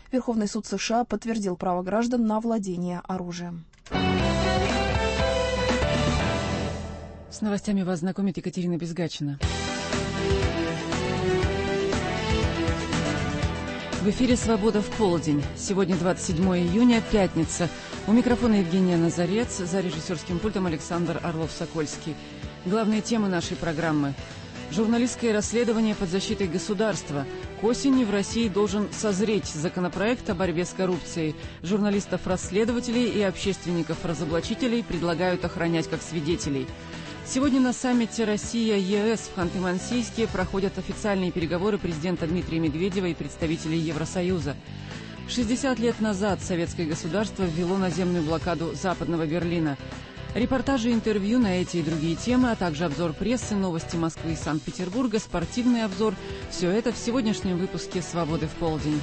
Верховный суд США подтвердил право граждан на владение оружием. С новостями вас знакомит Екатерина Безгачина. В эфире «Свобода в полдень». Сегодня 27 июня, пятница. У микрофона Евгения Назарец, за режиссерским пультом Александр Орлов-Сокольский. Главные темы нашей программы. Журналистское расследование под защитой государства. К осени в России должен созреть законопроект о борьбе с коррупцией. Журналистов-расследователей и общественников-разоблачителей предлагают охранять как свидетелей. Сегодня на саммите Россия-ЕС в Ханты-Мансийске проходят официальные переговоры президента Дмитрия Медведева и представителей Евросоюза. 60 лет назад советское государство ввело наземную блокаду Западного Берлина. Репортажи и интервью на эти и другие темы, а также обзор прессы, новости Москвы и Санкт-Петербурга, спортивный обзор – все это в сегодняшнем выпуске «Свободы в полдень».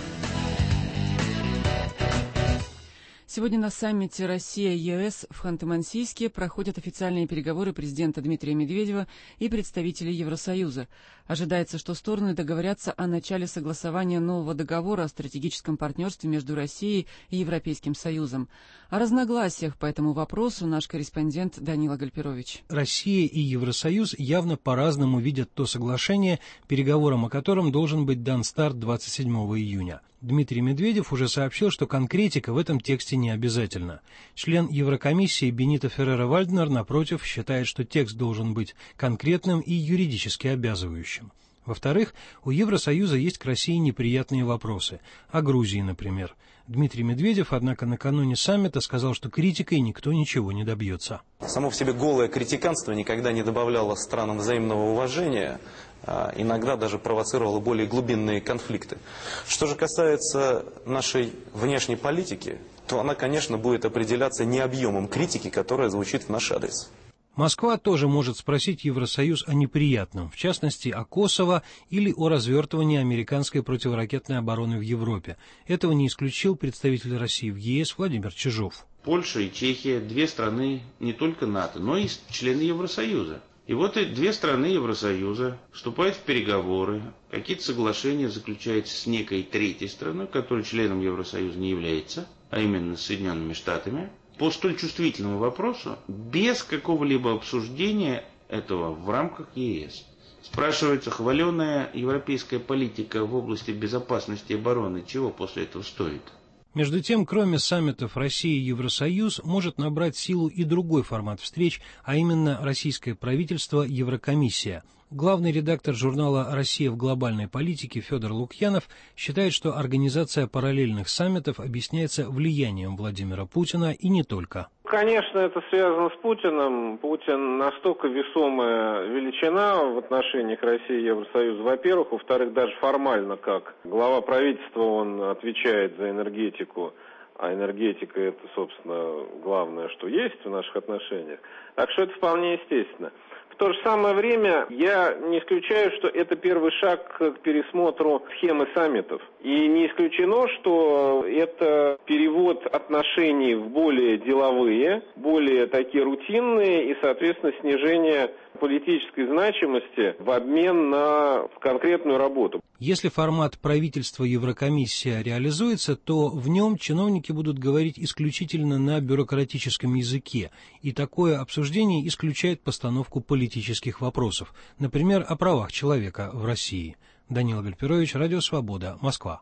Сегодня на саммите Россия-ЕС в Ханты-Мансийске проходят официальные переговоры президента Дмитрия Медведева и представителей Евросоюза. Ожидается, что стороны договорятся о начале согласования нового договора о стратегическом партнерстве между Россией и Европейским Союзом. О разногласиях по этому вопросу наш корреспондент Данила Гальперович. Россия и Евросоюз явно по-разному видят то соглашение, переговорам о котором должен быть дан старт 27 июня. Дмитрий Медведев уже сообщил, что конкретика в этом тексте не обязательна. Член Еврокомиссии Бенито Феррера-Вальднер, напротив, считает, что текст должен быть конкретным и юридически обязывающим. Во-вторых, у Евросоюза есть к России неприятные вопросы. О Грузии, например. Дмитрий Медведев, однако, накануне саммита сказал, что критикой никто ничего не добьется. Само в себе голое критиканство никогда не добавляло странам взаимного уважения, иногда даже провоцировало более глубинные конфликты. Что же касается нашей внешней политики, то она, конечно, будет определяться не объемом критики, которая звучит в наш адрес. Москва тоже может спросить Евросоюз о неприятном, в частности, о Косово или о развертывании американской противоракетной обороны в Европе. Этого не исключил представитель России в ЕС Владимир Чижов. Польша и Чехия – две страны не только НАТО, но и члены Евросоюза. И вот и две страны Евросоюза вступают в переговоры, какие-то соглашения заключаются с некой третьей страной, которая членом Евросоюза не является, а именно с Соединенными Штатами, по столь чувствительному вопросу, без какого-либо обсуждения этого в рамках ЕС. Спрашивается, хваленая европейская политика в области безопасности и обороны чего после этого стоит? Между тем, кроме саммитов Россия и Евросоюз, может набрать силу и другой формат встреч, а именно российское правительство Еврокомиссия. Главный редактор журнала «Россия в глобальной политике» Федор Лукьянов считает, что организация параллельных саммитов объясняется влиянием Владимира Путина и не только. Конечно, это связано с Путиным. Путин настолько весомая величина в отношениях России и Евросоюза, во-первых. Во-вторых, даже формально, как глава правительства, он отвечает за энергетику. А энергетика – это, собственно, главное, что есть в наших отношениях. Так что это вполне естественно. В то же самое время я не исключаю, что это первый шаг к пересмотру схемы саммитов. И не исключено, что это перевод отношений в более деловые, более такие рутинные и, соответственно, снижение политической значимости в обмен на конкретную работу. Если формат правительства Еврокомиссия реализуется, то в нем чиновники будут говорить исключительно на бюрократическом языке, и такое обсуждение исключает постановку политических вопросов, например, о правах человека в России. Данила Гальперович, Радио Свобода, Москва.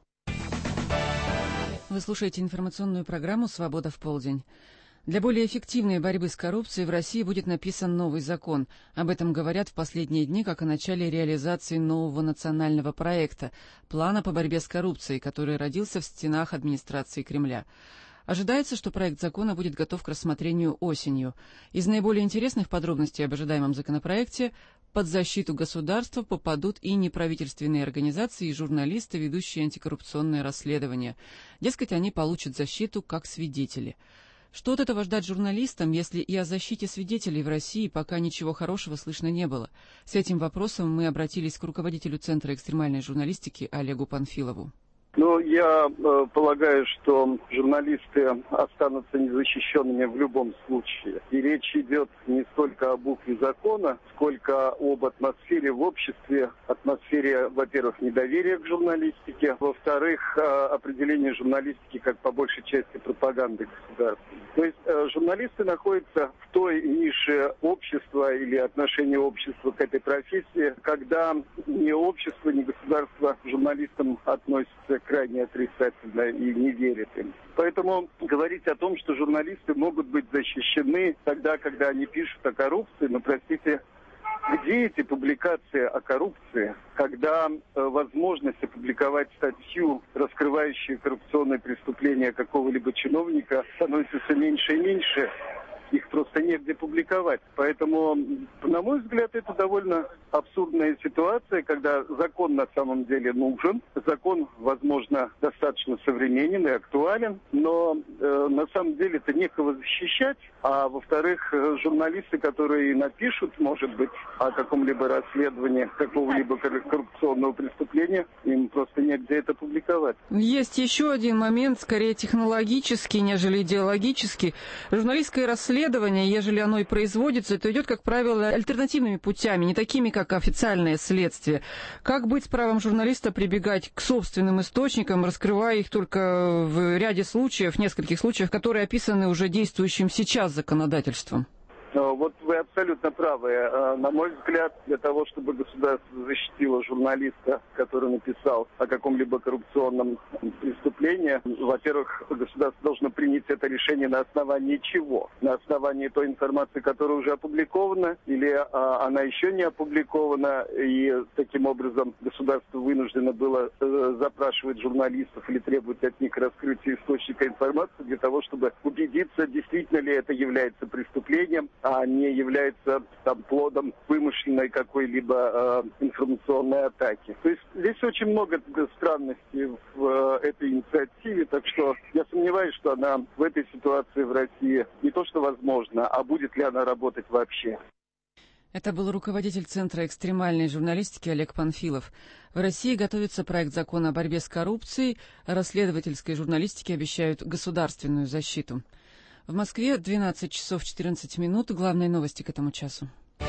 Вы слушаете информационную программу «Свобода в полдень». Для более эффективной борьбы с коррупцией в России будет написан новый закон. Об этом говорят в последние дни как о начале реализации нового национального проекта – плана по борьбе с коррупцией, который родился в стенах администрации Кремля. Ожидается, что проект закона будет готов к рассмотрению осенью. Из наиболее интересных подробностей об ожидаемом законопроекте под защиту государства попадут и неправительственные организации, и журналисты, ведущие антикоррупционные расследования. Дескать, они получат защиту как свидетели. Что от этого ждать журналистам, если и о защите свидетелей в России пока ничего хорошего слышно не было? С этим вопросом мы обратились к руководителю Центра экстремальной журналистики Олегу Панфилову. Ну, я полагаю, что журналисты останутся незащищенными в любом случае. И речь идет не столько о букве закона, сколько об атмосфере в обществе, атмосфере, во-первых, недоверия к журналистике, во-вторых, определении журналистики как по большей части пропаганды государства. То есть журналисты находятся в той нише общества или отношения общества к этой профессии, когда ни общество, ни государство к журналистам относятся крайне отрицательно и не верят им. Поэтому говорить о том, что журналисты могут быть защищены тогда, когда они пишут о коррупции, но, простите, где эти публикации о коррупции, когда возможность опубликовать статью, раскрывающую коррупционные преступления какого-либо чиновника, становится все меньше и меньше, их просто негде публиковать. Поэтому, на мой взгляд, это довольно абсурдная ситуация, когда закон на самом деле нужен. Закон, возможно, достаточно современен и актуален, но на самом деле это некого защищать. А во-вторых, журналисты, которые напишут, может быть, о каком-либо расследовании какого-либо коррупционного преступления, им просто негде это публиковать. Есть еще один момент, скорее технологический, нежели идеологический. Журналистское расследование, ежели оно и производится, то идет, как правило, альтернативными путями, не такими, как официальное следствие. Как быть с правом журналиста прибегать к собственным источникам, раскрывая их только в ряде случаев, нескольких случаев, которые описаны уже действующим сейчас законодательством? Вот вы абсолютно правы. На мой взгляд, для того, чтобы государство защитило журналиста, который написал о каком-либо коррупционном преступлении, во-первых, государство должно принять это решение на основании чего? На основании той информации, которая уже опубликована, или она еще не опубликована, и таким образом государство вынуждено было запрашивать журналистов или требовать от них раскрытия источника информации для того, чтобы убедиться, действительно ли это является преступлением, а не является плодом вымышленной какой-либо информационной атаки. То есть здесь очень много странностей в этой инициативе, так что я сомневаюсь, что она в этой ситуации в России не то что возможна, а будет ли она работать вообще. Это был руководитель Центра экстремальной журналистики Олег Панфилов. В России готовится проект закона о борьбе с коррупцией, а расследовательской журналистике обещают государственную защиту. В Москве 12 часов 14 минут. Главные новости к этому часу.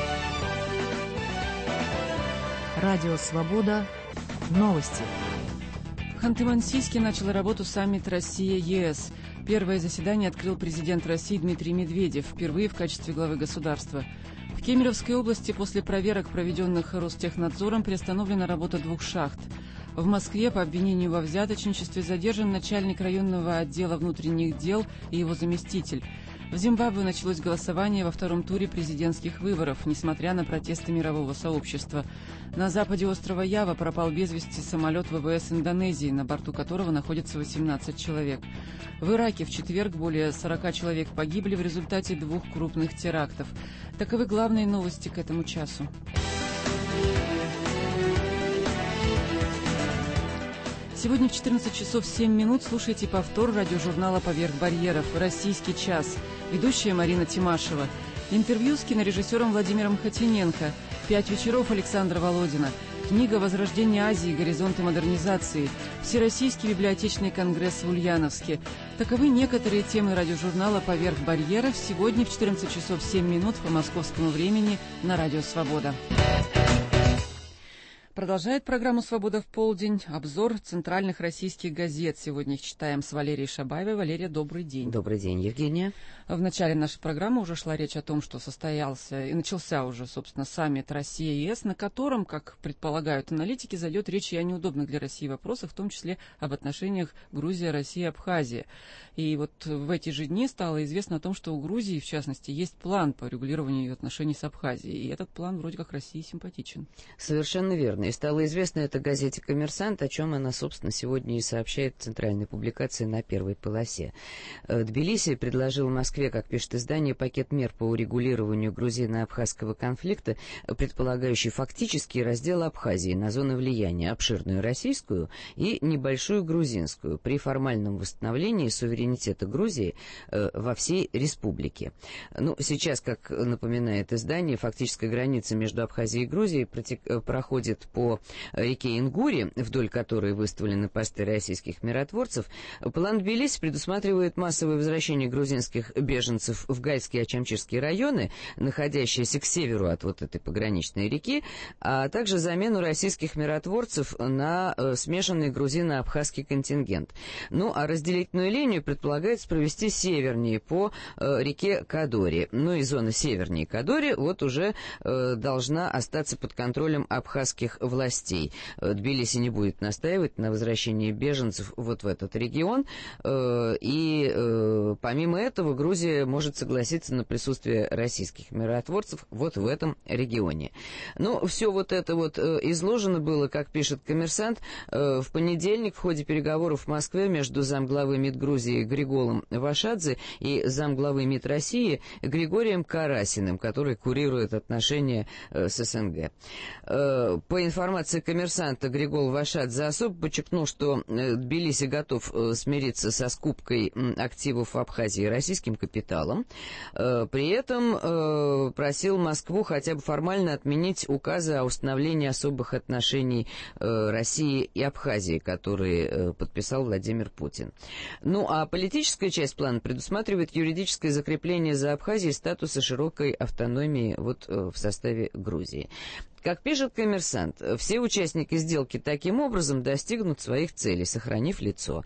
Радио «Свобода». Новости. В Ханты-Мансийске начал работу саммит Россия-ЕС. Первое заседание открыл президент России Дмитрий Медведев, впервые в качестве главы государства. В Кемеровской области после проверок, проведенных Ростехнадзором, приостановлена работа 2 шахт. В Москве по обвинению во взяточничестве задержан начальник районного отдела внутренних дел и его заместитель. В Зимбабве началось голосование во втором туре президентских выборов, несмотря на протесты мирового сообщества. На западе острова Ява пропал без вести самолет ВВС Индонезии, на борту которого находится 18 человек. В Ираке в четверг более 40 человек погибли в результате 2 крупных терактов. Таковы главные новости к этому часу. Сегодня в 14 часов 7 минут слушайте повтор радиожурнала «Поверх барьеров. Российский час». Ведущая Марина Тимашева. Интервью с кинорежиссером Владимиром Хотиненко. 5 вечеров Александра Володина. Книга «Возрождение Азии. Горизонты модернизации». Всероссийский библиотечный конгресс в Ульяновске. Таковы некоторые темы радиожурнала «Поверх барьеров» сегодня в 14 часов 7 минут по московскому времени на Радио Свобода. Продолжает программу «Свобода в полдень» обзор центральных российских газет. Сегодня их читаем с Валерией Шабаевой. Валерия, добрый день. Добрый день, Евгения. В начале нашей программы уже шла речь о том, что состоялся и начался уже, собственно, саммит Россия-ЕС, на котором, как предполагают аналитики, зайдет речь и о неудобных для России вопросах, в том числе об отношениях Грузия, Россия, Абхазия. И вот в эти же дни стало известно о том, что у Грузии, в частности, есть план по регулированию ее отношений с Абхазией. И этот план вроде как России симпатичен. Совершенно верно. И стало известно это газете «Коммерсант», о чем она, собственно, сегодня и сообщает в центральной публикации на первой полосе. Тбилиси предложил Москве, как пишет издание, пакет мер по урегулированию грузино-абхазского конфликта, предполагающий фактический раздел Абхазии на зоны влияния, обширную российскую и небольшую грузинскую, при формальном восстановлении суверенитета Грузии во всей республике. Ну, сейчас, как напоминает издание, фактическая граница между Абхазией и Грузией проходит по реке Ингури, вдоль которой выставлены посты российских миротворцев, план Тбилиси предусматривает массовое возвращение грузинских беженцев в Гальские и Ачамчирские районы, находящиеся к северу от вот этой пограничной реки, а также замену российских миротворцев на смешанный грузино-абхазский контингент. Ну, а разделительную линию предполагается провести севернее по реке Кадори. Ну и зона севернее Кадори вот уже должна остаться под контролем абхазских властей. Тбилиси не будет настаивать на возвращении беженцев вот в этот регион. И помимо этого Грузия может согласиться на присутствие российских миротворцев вот в этом регионе. Ну, все вот это вот изложено было, как пишет «Коммерсант», в понедельник в ходе переговоров в Москве между замглавы МИД Грузии Григолом Вашадзе и замглавы МИД России Григорием Карасиным, который курирует отношения с СНГ. По информации «Коммерсанта», Григол Вашадзе особо подчеркнул, что Тбилиси готов смириться со скупкой активов в Абхазии российским капиталом. При этом просил Москву хотя бы формально отменить указы о установлении особых отношений России и Абхазии, которые подписал Владимир Путин. Ну, а политическая часть плана предусматривает юридическое закрепление за Абхазией статуса широкой автономии вот в составе Грузии. Как пишет «Коммерсант», все участники сделки таким образом достигнут своих целей, сохранив лицо.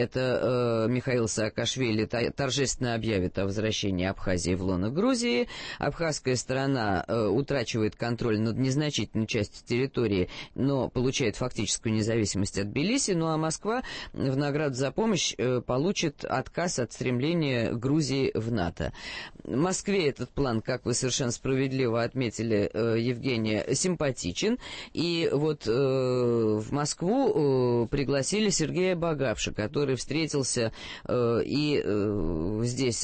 Это Михаил Саакашвили торжественно объявит о возвращении Абхазии в лоно Грузии. Абхазская сторона утрачивает контроль над незначительной частью территории, но получает фактическую независимость от Тбилиси. Ну а Москва в награду за помощь получит отказ от стремления Грузии в НАТО. В Москве этот план, как вы совершенно справедливо отметили, Евгения, симпатичен. И вот в Москву пригласили Сергея Багапша, который встретился и здесь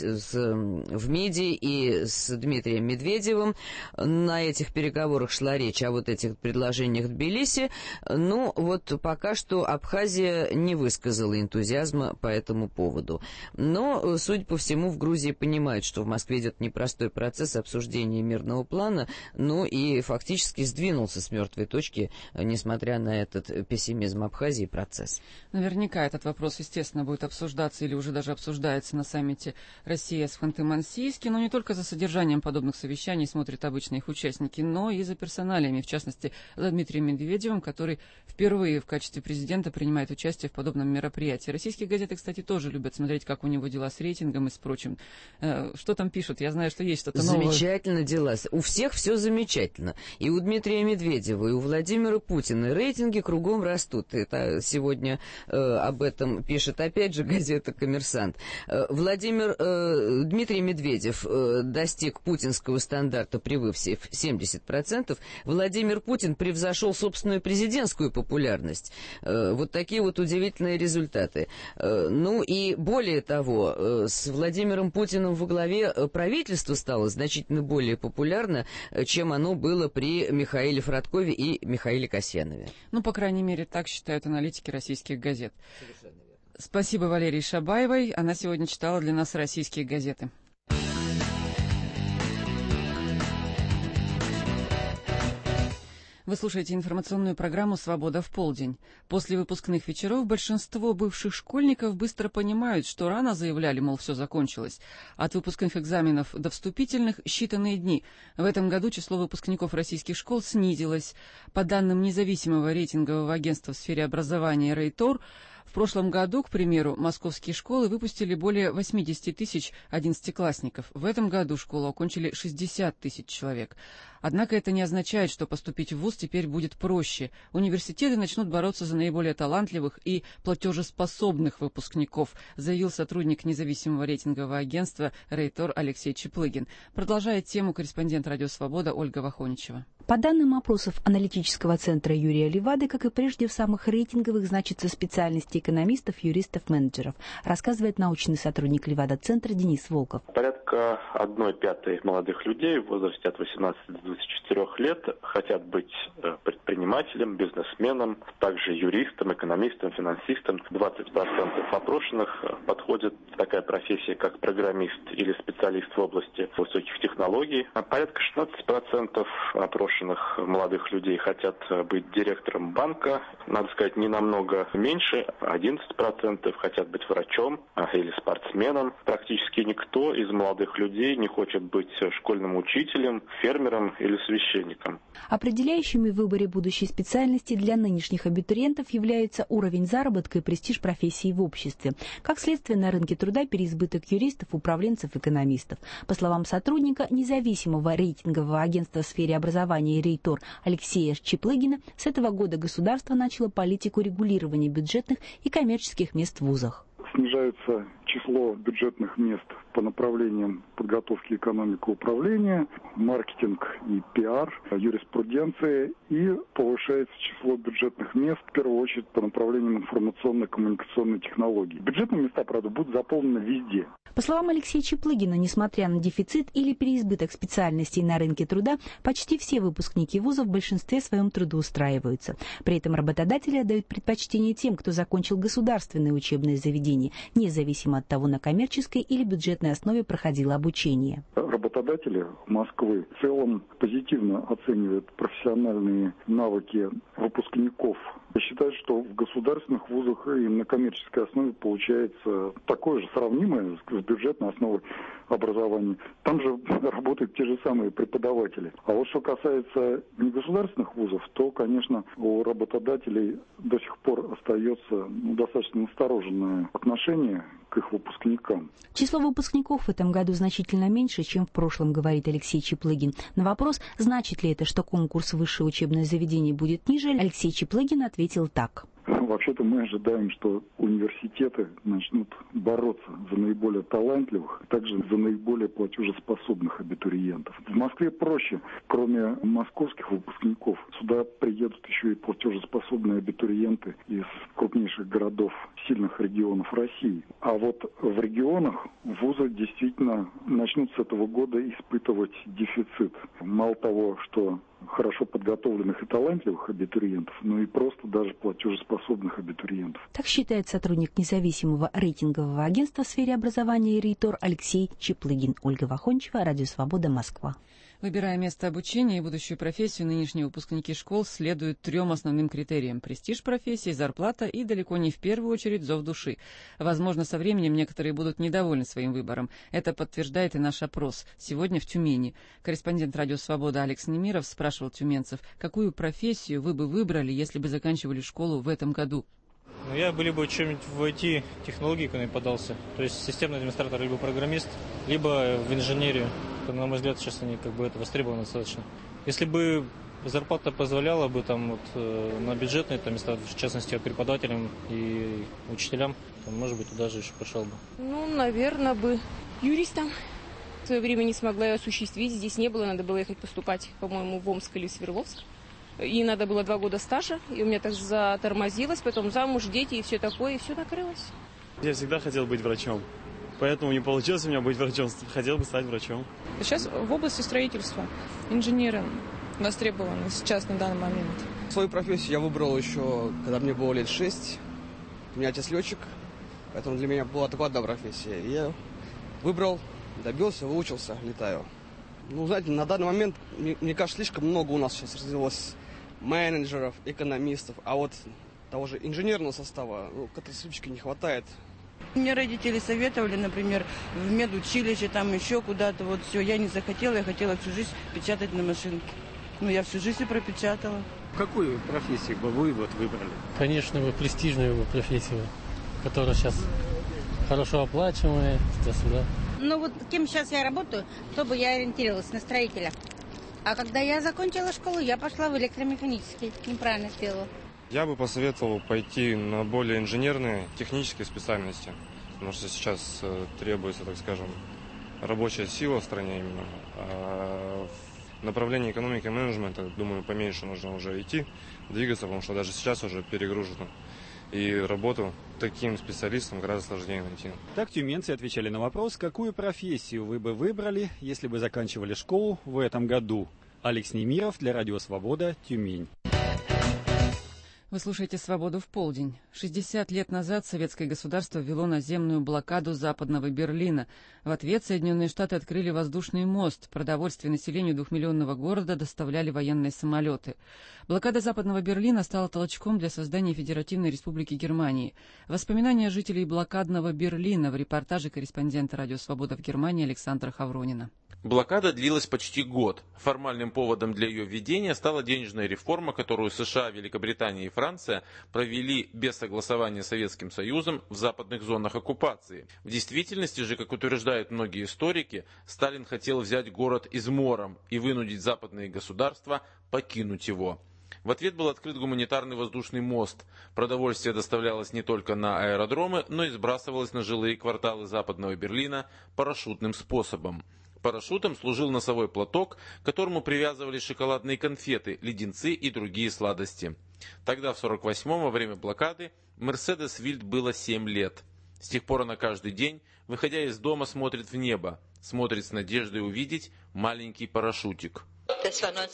в МИДе, и с Дмитрием Медведевым. На этих переговорах шла речь о вот этих предложениях Тбилиси. Ну, вот пока что Абхазия не высказала энтузиазма по этому поводу. Но, судя по всему, в Грузии понимают, что в Москве идет непростой процесс обсуждения мирного плана, ну и фактически сдвинулся с мертвой точки, несмотря на этот пессимизм Абхазии процесс. Наверняка этот вопрос, естественно, будет обсуждаться или уже даже обсуждается на саммите Россия с Ханты-Мансийске, но не только за содержанием подобных совещаний смотрят обычные их участники, но и за персоналиями, в частности, за Дмитрием Медведевым, который впервые в качестве президента принимает участие в подобном мероприятии. Российские газеты, кстати, тоже любят смотреть, как у него дела с рейтингом и с прочим. Что там пишут? Я знаю, что есть что-то новое. Замечательно дела. У всех все замечательно. И у Дмитрия Медведева, и у Владимира Путина рейтинги кругом растут. Это сегодня об этом пишет опять же газета «Коммерсант». Дмитрий Медведев достиг путинского стандарта, превысив 70%. Владимир Путин превзошел собственную президентскую популярность. Вот такие вот удивительные результаты. Ну и более того, с Владимиром Путиным во главе правительство стало значительно более популярно, чем оно было при Михаиле Фродкове и Михаиле Касьянове. Ну, по крайней мере, так считают аналитики российских газет. Спасибо Валерии Шабаевой. Она сегодня читала для нас российские газеты. Вы слушаете информационную программу «Свобода в полдень». После выпускных вечеров большинство бывших школьников быстро понимают, что рано заявляли, мол, все закончилось. От выпускных экзаменов до вступительных считанные дни. В этом году число выпускников российских школ снизилось. По данным независимого рейтингового агентства в сфере образования «Рейтор», в прошлом году, к примеру, московские школы выпустили более 80 тысяч одиннадцатиклассников. В этом году школу окончили 60 тысяч человек. Однако это не означает, что поступить в вуз теперь будет проще. Университеты начнут бороться за наиболее талантливых и платежеспособных выпускников, заявил сотрудник независимого рейтингового агентства «Рейтор» Алексей Чеплыгин. Продолжает тему корреспондент «Радио Свобода» Ольга Вахоничева. По данным опросов аналитического центра Юрия Левады, как и прежде, в самых рейтинговых значатся специальности экономистов, юристов, менеджеров, рассказывает научный сотрудник Левада-центра Денис Волков. Порядка порядка 1/5 молодых людей в возрасте от 18 до 24 лет хотят быть предпринимателем, бизнесменом, также юристом, экономистом, финансистом. 20% опрошенных подходит такая профессия, как программист или специалист в области высоких технологий. А порядка 16% опрошенных молодых людей хотят быть директором банка. Надо сказать, не намного меньше. 11% хотят быть врачом или спортсменом. Практически никто из молодых людей не хочет быть школьным учителем, фермером или священником. Определяющими в выборе будущей специальности для нынешних абитуриентов являются уровень заработка и престиж профессии в обществе. Как следствие, на рынке труда переизбыток юристов, управленцев, экономистов. По словам сотрудника независимого рейтингового агентства в сфере образования «Рейтор» Алексея Чиплыгина, с этого года государство начало политику регулирования бюджетных и коммерческих мест в вузах. Снижается число бюджетных мест по направлениям подготовки экономики управления, маркетинг и пиар, юриспруденция, и повышается число бюджетных мест, в первую очередь, по направлениям информационно-коммуникационной технологии. Бюджетные места, правда, будут заполнены везде. По словам Алексея Чиплыгина, несмотря на дефицит или переизбыток специальностей на рынке труда, почти все выпускники вузов в большинстве своем трудоустраиваются. При этом работодатели отдают предпочтение тем, кто закончил государственные учебные заведения, независимо от того, на коммерческой или бюджетной основе проходило обучение. Работодатели Москвы в целом позитивно оценивают профессиональные навыки выпускников. Я считаю, что в государственных вузах и на коммерческой основе получается такое же сравнимое с бюджетной основой образования. Там же работают те же самые преподаватели. А вот что касается негосударственных вузов, то, конечно, у работодателей до сих пор остается достаточно настороженное отношение к их выпускникам. Число выпускников в этом году значительно меньше, чем в прошлом, говорит Алексей Чиплыгин. На вопрос, значит ли это, что конкурс в высшее учебное заведение будет ниже, Алексей Чиплыгин ответил так. Вообще-то мы ожидаем, что университеты начнут бороться за наиболее талантливых, а также за наиболее платежеспособных абитуриентов. В Москве проще. Кроме московских выпускников, сюда приедут еще и платежеспособные абитуриенты из крупнейших городов, сильных регионов России. А вот в регионах вузы действительно начнут с этого года испытывать дефицит. Мало того, что хорошо подготовленных и талантливых абитуриентов, но и просто даже платежеспособных абитуриентов. Так считает сотрудник независимого рейтингового агентства в сфере образования «Рейтор» Алексей Чиплыгин. Ольга Вахончева, Радио Свобода, Москва. Выбирая место обучения и будущую профессию, нынешние выпускники школ следуют 3 основным критериям: престиж профессии, зарплата и, далеко не в первую очередь, зов души. Возможно, со временем некоторые будут недовольны своим выбором. Это подтверждает и наш опрос. Сегодня в Тюмени. Корреспондент Радио Свобода Алекс Немиров спрашивал тюменцев, какую профессию вы бы выбрали, если бы заканчивали школу в этом году. Я бы либо чем-нибудь в IT-технологии подался, то есть системный администратор, либо программист, либо в инженерию. На мой взгляд, сейчас они это востребованы достаточно. Если бы зарплата позволяла бы на бюджетные места, в частности, преподавателям и учителям, то, может быть, туда же еще пошел бы. Наверное, бы юристом. В свое время не смогла ее осуществить, здесь не было, надо было ехать поступать, по-моему, в Омск или в Свердловск. И надо было 2 года стажа, и у меня так затормозилось, потом замуж, дети и все такое, и все накрылось. Я всегда хотел быть врачом, поэтому не получилось у меня быть врачом, хотел бы стать врачом. Сейчас в области строительства инженеры востребованы сейчас на данный момент. Свою профессию я выбрал еще, когда мне было лет 6. У меня отец летчик, поэтому для меня была только одна профессия. Я выбрал, добился, выучился, летаю. Знаете, на данный момент, мне кажется, слишком много у нас сейчас развилось менеджеров, экономистов, а вот того же инженерного состава катастрофически не хватает. Мне родители советовали, например, в медучилище, там еще куда-то, все. Я не захотела, я хотела всю жизнь печатать на машинке. Я всю жизнь и пропечатала. Какую профессию бы вы выбрали? Конечно, престижную профессию, которая сейчас хорошо оплачиваемая, туда-сюда. Кем сейчас я работаю, чтобы я ориентировалась на строителя. А когда я закончила школу, я пошла в электромеханический. Неправильно сделала. Я бы посоветовал пойти на более инженерные, технические специальности. Потому что сейчас требуется, так скажем, рабочая сила в стране именно. А в направлении экономики и менеджмента, думаю, поменьше нужно уже идти, двигаться, потому что даже сейчас уже перегружено. и работу таким специалистам гораздо сложнее найти. Так тюменцы отвечали на вопрос, какую профессию вы бы выбрали, если бы заканчивали школу в этом году. Алекс Немиров для Радио Свобода, Тюмень. Вы слушаете «Свободу в полдень». 60 лет назад советское государство ввело наземную блокаду Западного Берлина. В ответ Соединенные Штаты открыли воздушный мост. Продовольствие населению двухмиллионного города доставляли военные самолеты. Блокада Западного Берлина стала толчком для создания Федеративной Республики Германии. Воспоминания жителей блокадного Берлина в репортаже корреспондента «Радио Свобода» в Германии Александра Хавронина. Блокада длилась почти год. Формальным поводом для ее введения стала денежная реформа, которую США, Великобритания и Франция провели без согласования с Советским Союзом в западных зонах оккупации. В действительности же, как утверждают многие историки, Сталин хотел взять город измором и вынудить западные государства покинуть его. В ответ был открыт гуманитарный воздушный мост. Продовольствие доставлялось не только на аэродромы, но и сбрасывалось на жилые кварталы Западного Берлина парашютным способом. Парашютом служил носовой платок, к которому привязывались шоколадные конфеты, леденцы и другие сладости. Тогда, в 1948-м, во время блокады, Мерседес Вильд было 7 лет. С тех пор она каждый день, выходя из дома, смотрит в небо, смотрит с надеждой увидеть маленький парашютик. В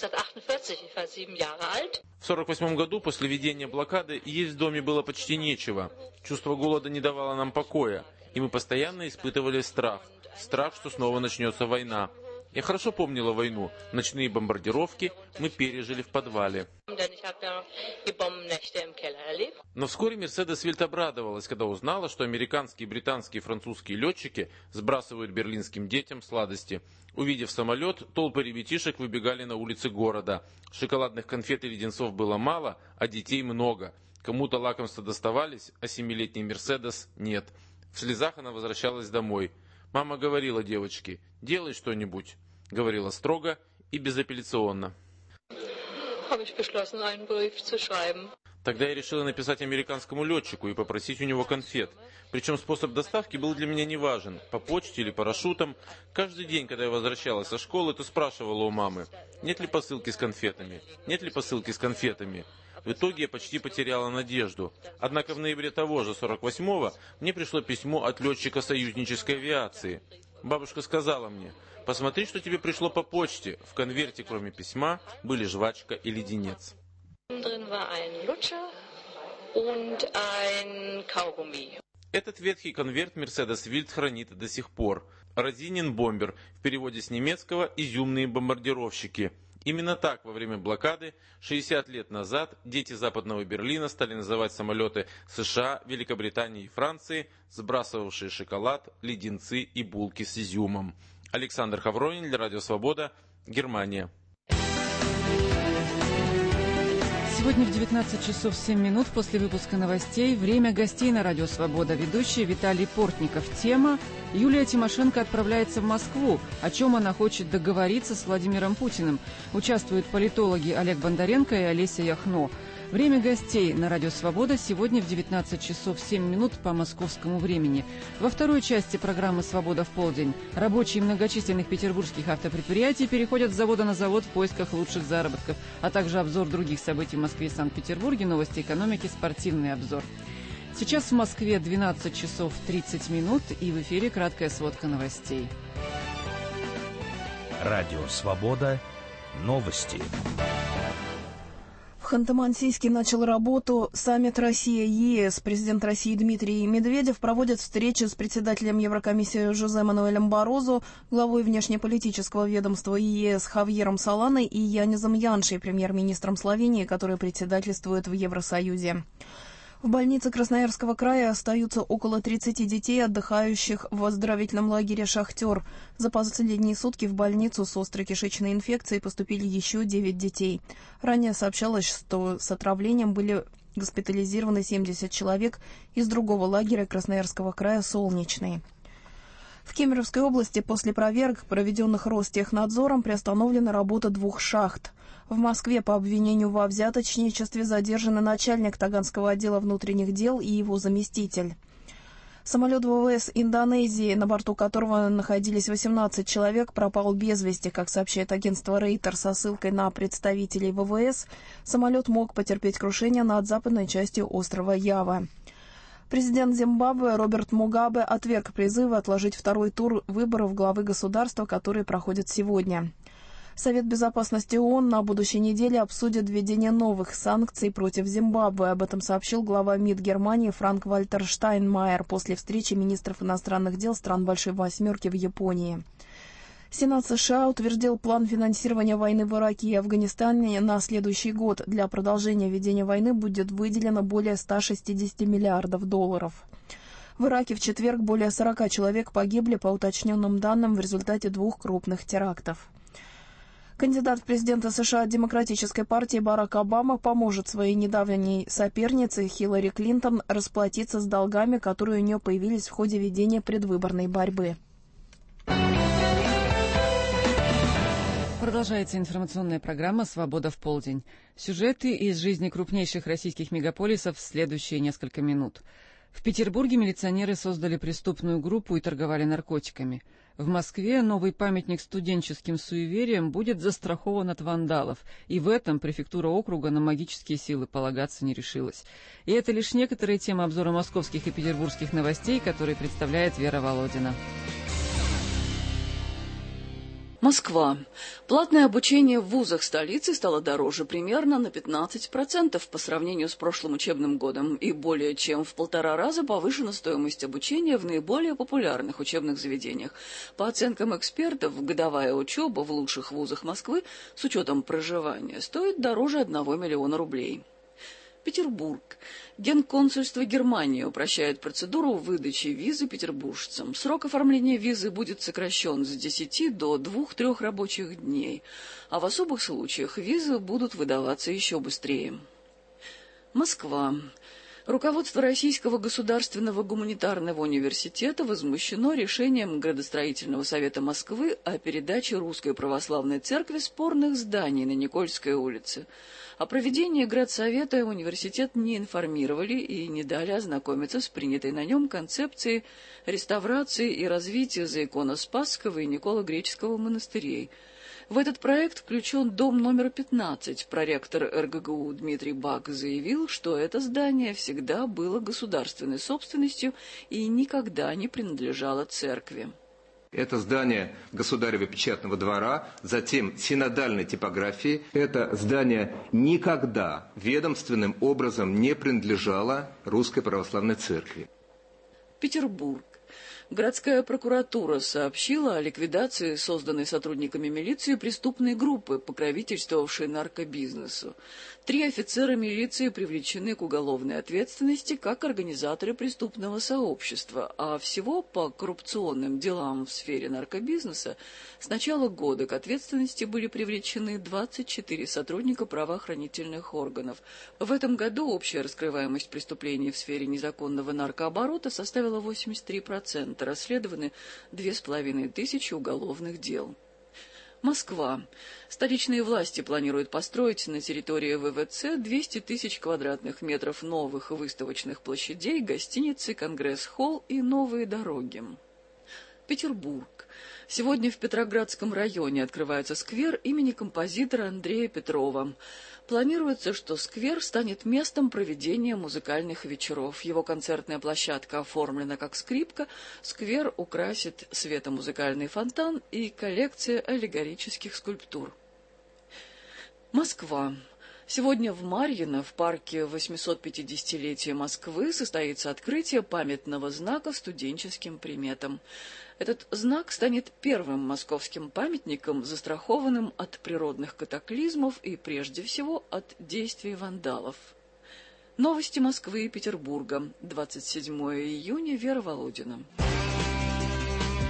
1948 году, после введения блокады, есть в доме было почти нечего. Чувство голода не давало нам покоя, и мы постоянно испытывали страх. Страх, что снова начнется война. Я хорошо помнила войну. Ночные бомбардировки мы пережили в подвале. Но вскоре Мерседес Вильд обрадовалась, когда узнала, что американские, британские и французские летчики сбрасывают берлинским детям сладости. Увидев самолет, толпы ребятишек выбегали на улицы города. Шоколадных конфет и леденцов было мало, а детей много. Кому-то лакомства доставались, а 7-летний Мерседес нет. В слезах она возвращалась домой. Мама говорила девочке: «Делай что-нибудь», говорила строго и безапелляционно. Тогда я решила написать американскому летчику и попросить у него конфет. Причем способ доставки был для меня неважен, по почте или парашютом. Каждый день, когда я возвращалась со школы, то спрашивала у мамы: нет ли посылки с конфетами, нет ли посылки с конфетами. В итоге я почти потеряла надежду. Однако в ноябре того же 48-го мне пришло письмо от летчика союзнической авиации. Бабушка сказала мне: «Посмотри, что тебе пришло по почте». В конверте, кроме письма, были жвачка и леденец. Этот ветхий конверт Мерседес Вильд хранит до сих пор. «Розинин бомбер», в переводе с немецкого «изюмные бомбардировщики». Именно так во время блокады 60 лет назад дети Западного Берлина стали называть самолеты США, Великобритании и Франции, сбрасывавшие шоколад, леденцы и булки с изюмом. Александр Хавронин для Радио Свобода, Германия. Сегодня в 19 часов 7 минут после выпуска новостей время гостей на Радио Свобода. Ведущий Виталий Портников. Тема: Юлия Тимошенко отправляется в Москву. О чем она хочет договориться с Владимиром Путиным. Участвуют политологи Олег Бондаренко и Олеся Яхно. Время гостей на Радио Свобода сегодня в 19 часов 7 минут по московскому времени. Во второй части программы «Свобода в полдень» рабочие многочисленных петербургских автопредприятий переходят с завода на завод в поисках лучших заработков, а также обзор других событий в Москве и Санкт-Петербурге, новости экономики, спортивный обзор. Сейчас в Москве 12 часов 30 минут и в эфире краткая сводка новостей. Радио Свобода. Новости. В Ханты-Мансийске начал работу саммит Россия-ЕС. Президент России Дмитрий Медведев проводит встречу с председателем Еврокомиссии Жозе Мануэлем Барозо, главой внешнеполитического ведомства ЕС Хавьером Соланой и Янисом Яншей, премьер-министром Словении, который председательствует в Евросоюзе. В больнице Красноярского края остаются около 30 детей, отдыхающих в оздоровительном лагере «Шахтер». За последние сутки в больницу с острой кишечной инфекцией поступили еще 9 детей. Ранее сообщалось, что с отравлением были госпитализированы 70 человек из другого лагеря Красноярского края «Солнечный». В Кемеровской области после проверок, проведенных Ростехнадзором, приостановлена работа 2 шахт. В Москве по обвинению во взяточничестве задержаны начальник Таганского отдела внутренних дел и его заместитель. Самолет ВВС Индонезии, на борту которого находились 18 человек, пропал без вести, как сообщает агентство Рейтер со ссылкой на представителей ВВС. Самолет мог потерпеть крушение над западной частью острова Ява. Президент Зимбабве Роберт Мугабе отверг призывы отложить второй тур выборов главы государства, которые проходят сегодня. Совет безопасности ООН на будущей неделе обсудит введение новых санкций против Зимбабве. Об этом сообщил глава МИД Германии Франк-Вальтер Штайнмайер после встречи министров иностранных дел стран Большой Восьмерки в Японии. Сенат США утвердил план финансирования войны в Ираке и Афганистане на следующий год. Для продолжения ведения войны будет выделено более 160 миллиардов долларов. В Ираке в четверг более 40 человек погибли, по уточненным данным, в результате 2 крупных терактов. Кандидат в президенты США от Демократической партии Барак Обама поможет своей недавней сопернице Хиллари Клинтон расплатиться с долгами, которые у нее появились в ходе ведения предвыборной борьбы. Продолжается информационная программа «Свобода в полдень». Сюжеты из жизни крупнейших российских мегаполисов в следующие несколько минут. В Петербурге милиционеры создали преступную группу и торговали наркотиками. В Москве новый памятник студенческим суевериям будет застрахован от вандалов, и в этом префектура округа на магические силы полагаться не решилась. И это лишь некоторые темы обзора московских и петербургских новостей, которые представляет Вера Володина. Москва. Платное обучение в вузах столицы стало дороже примерно на 15% по сравнению с прошлым учебным годом, и более чем в 1,5 раза повышена стоимость обучения в наиболее популярных учебных заведениях. По оценкам экспертов, годовая учеба в лучших вузах Москвы с учетом проживания стоит дороже 1 миллиона рублей. Петербург. Генконсульство Германии упрощает процедуру выдачи визы петербуржцам. Срок оформления визы будет сокращен с 10 до 2-3 рабочих дней, а в особых случаях визы будут выдаваться еще быстрее. Москва. Руководство Российского государственного гуманитарного университета возмущено решением Градостроительного совета Москвы о передаче Русской Православной Церкви спорных зданий на Никольской улице. О проведении градсовета университет не информировали и не дали ознакомиться с принятой на нем концепцией реставрации и развития Заикона-Спасского и Николо-Греческого монастырей. В этот проект включен дом номер 15. Проректор РГГУ Дмитрий Бак заявил, что это здание всегда было государственной собственностью и никогда не принадлежало церкви. Это здание Государева печатного двора, затем синодальной типографии. Это здание никогда ведомственным образом не принадлежало Русской Православной Церкви. Петербург. Городская прокуратура сообщила о ликвидации созданной сотрудниками милиции преступной группы, покровительствовавшей наркобизнесу. 3 офицера милиции привлечены к уголовной ответственности как организаторы преступного сообщества, а всего по коррупционным делам в сфере наркобизнеса с начала года к ответственности были привлечены 24 сотрудника правоохранительных органов. В этом году общая раскрываемость преступлений в сфере незаконного наркооборота составила 83%. Расследованы 2500 уголовных дел. Москва. Столичные власти планируют построить на территории ВВЦ 200 тысяч квадратных метров новых выставочных площадей, гостиницы, конгресс-холл и новые дороги. Петербург. Сегодня в Петроградском районе открывается сквер имени композитора Андрея Петрова. Планируется, что сквер станет местом проведения музыкальных вечеров. Его концертная площадка оформлена как скрипка, сквер украсит светомузыкальный фонтан и коллекция аллегорических скульптур. Москва. Сегодня в Марьино, в парке 850-летия Москвы, состоится открытие памятного знака студенческим приметам. Этот знак станет первым московским памятником, застрахованным от природных катаклизмов и, прежде всего, от действий вандалов. Новости Москвы и Петербурга. 27 июня. Вера Володина.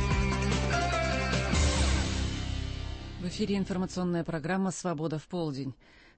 В эфире информационная программа «Свобода в полдень».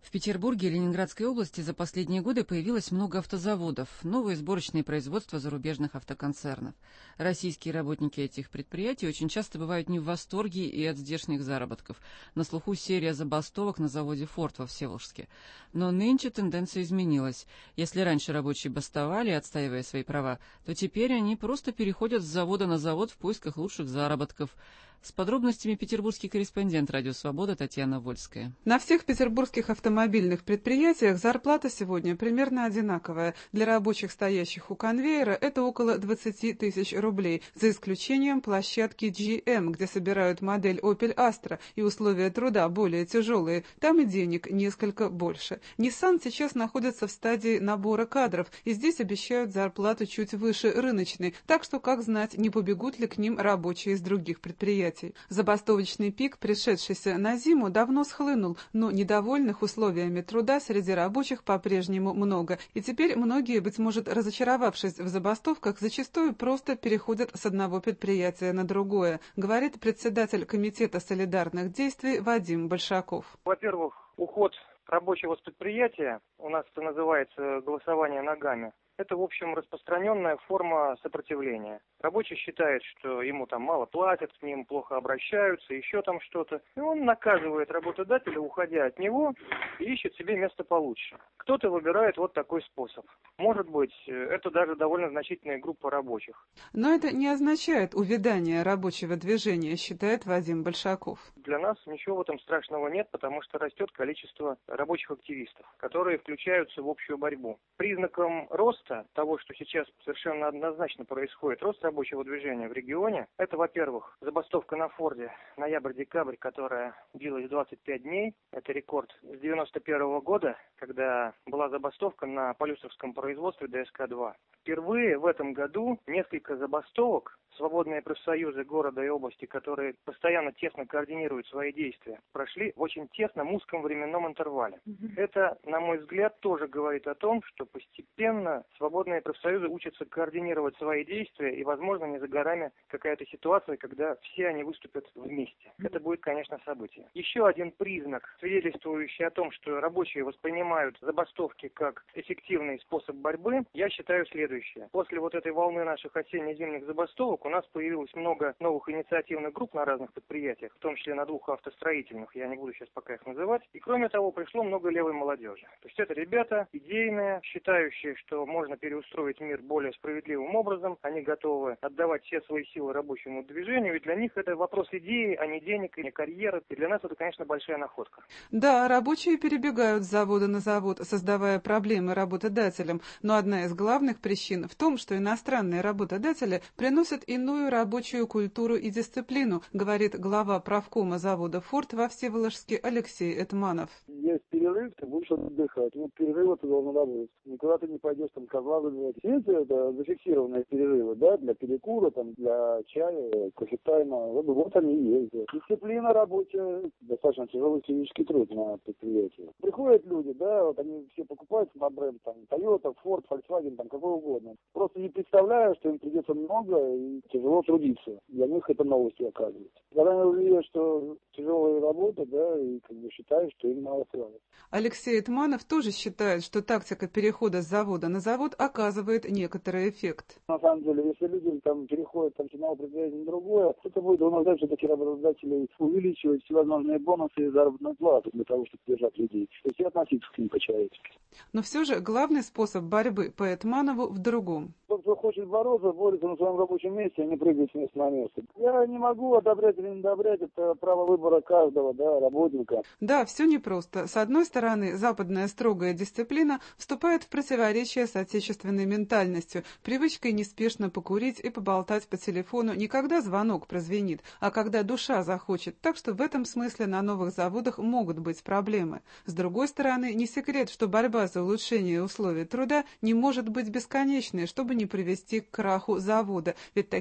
В Петербурге и Ленинградской области за последние годы появилось много автозаводов, новые сборочные производства зарубежных автоконцернов. Российские работники этих предприятий очень часто бывают не в восторге и от здешних заработков. На слуху серия забастовок на заводе «Форд» во Всеволожске. Но нынче тенденция изменилась. Если раньше рабочие бастовали, отстаивая свои права, то теперь они просто переходят с завода на завод в поисках лучших заработков. С подробностями петербургский корреспондент «Радио Свобода» Татьяна Вольская. На всех петербургских автомобильных предприятиях зарплата сегодня примерно одинаковая. Для рабочих, стоящих у конвейера, это около 20 тысяч рублей, за исключением площадки GM, где собирают модель Opel Astra, и условия труда более тяжелые. Там и денег несколько больше. Nissan сейчас находится в стадии набора кадров, и здесь обещают зарплату чуть выше рыночной, так что, как знать, не побегут ли к ним рабочие из других предприятий. Забастовочный пик, пришедшийся на зиму, давно схлынул, но недовольных условиями труда среди рабочих по-прежнему много, и теперь многие, быть может, разочаровавшись в забастовках, зачастую просто переходят с одного предприятия на другое, говорит председатель Комитета солидарных действий Вадим Большаков. Во-первых, уход рабочего с предприятия, у нас это называется голосование ногами, это, в общем, распространенная форма сопротивления. Рабочий считает, что ему там мало платят, к ним плохо обращаются, еще там что-то. И он наказывает работодателя, уходя от него, и ищет себе место получше. Кто-то выбирает вот такой способ. Может быть, это даже довольно значительная группа рабочих. Но это не означает увядание рабочего движения, считает Вадим Большаков. Для нас ничего в этом страшного нет, потому что растет количество рабочих активистов, которые включаются в общую борьбу. Признаком роста того, что сейчас совершенно однозначно происходит, рост рабочего движения в регионе, это, во-первых, забастовка на Форде ноябрь-декабрь, которая длилась 25 дней. Это рекорд с 91 года, когда была забастовка на полюсовском производстве ДСК-2. Впервые в этом году несколько забастовок, свободные профсоюзы города и области, которые постоянно тесно координируют свои действия, прошли в очень тесном узком временном интервале. Это, на мой взгляд, тоже говорит о том, что постепенно свободные профсоюзы учатся координировать свои действия, и, возможно, не за горами какая-то ситуация, когда все они выступят вместе. Это будет, конечно, событие. Еще один признак, свидетельствующий о том, что рабочие воспринимают забастовки как эффективный способ борьбы, я считаю следующее. После вот этой волны наших осенне-зимних забастовок у нас появилось много новых инициативных групп на разных предприятиях, в том числе на 2 автостроительных, я не буду сейчас пока их называть. И кроме того, пришло много левой молодежи. То есть это ребята идейные, считающие, что можно переустроить мир более справедливым образом, они готовы отдавать все свои силы рабочему движению, и для них это вопрос идеи, а не денег, и не карьеры. И для нас это, конечно, большая находка. Да, рабочие перебегают с завода на завод, создавая проблемы работодателям, но одна из главных причин в том, что иностранные работодатели приносят иную рабочую культуру и дисциплину, говорит глава правкома завода «Форд» во Всеволожске Алексей Этманов. Есть перерыв, ты будешь отдыхать. Вот перерывы ты должен работать. Никуда ты не пойдешь там козла выбирать. Это зафиксированные перерывы, да, для перекура, там, для чая, кофе-тайма. Вот они и есть. Дисциплина рабочая, достаточно тяжелый физический труд на предприятии. Приходят люди, да, вот они все покупаются на бренд, там, Toyota, Ford, Volkswagen, там, какой угодно. Просто не представляю, что им придется много и тяжело трудиться. Для них это новости оказывается. Когда они увидят, что тяжелая работа, да, и как бы считают, что им мало платят. Алексей Этманов тоже считает, что тактика перехода с завода на завод оказывает некоторый эффект. На самом деле, если люди там переходят там, с одного предприятия на другое, это будет вынуждать все-таки работодателей увеличивать всевозможные бонусы и заработную плату для того, чтобы держать людей. То есть и относиться к ним по-человечески. Но все же главный способ борьбы по Этманову в другом. Тот, кто хочет бороться, борется на своем рабочем месте, а не прыгает с места на место. Я не могу одобрять или не одобрять, это право выбора каждого, да, работника. Да, все непросто. С одной стороны, западная строгая дисциплина вступает в противоречие с отечественной ментальностью, привычкой неспешно покурить и поболтать по телефону не когда звонок прозвенит, а когда душа захочет, так что в этом смысле на новых заводах могут быть проблемы. С другой стороны, не секрет, что борьба за улучшение условий труда не может быть бесконечной, чтобы не привести к краху завода, ведь такие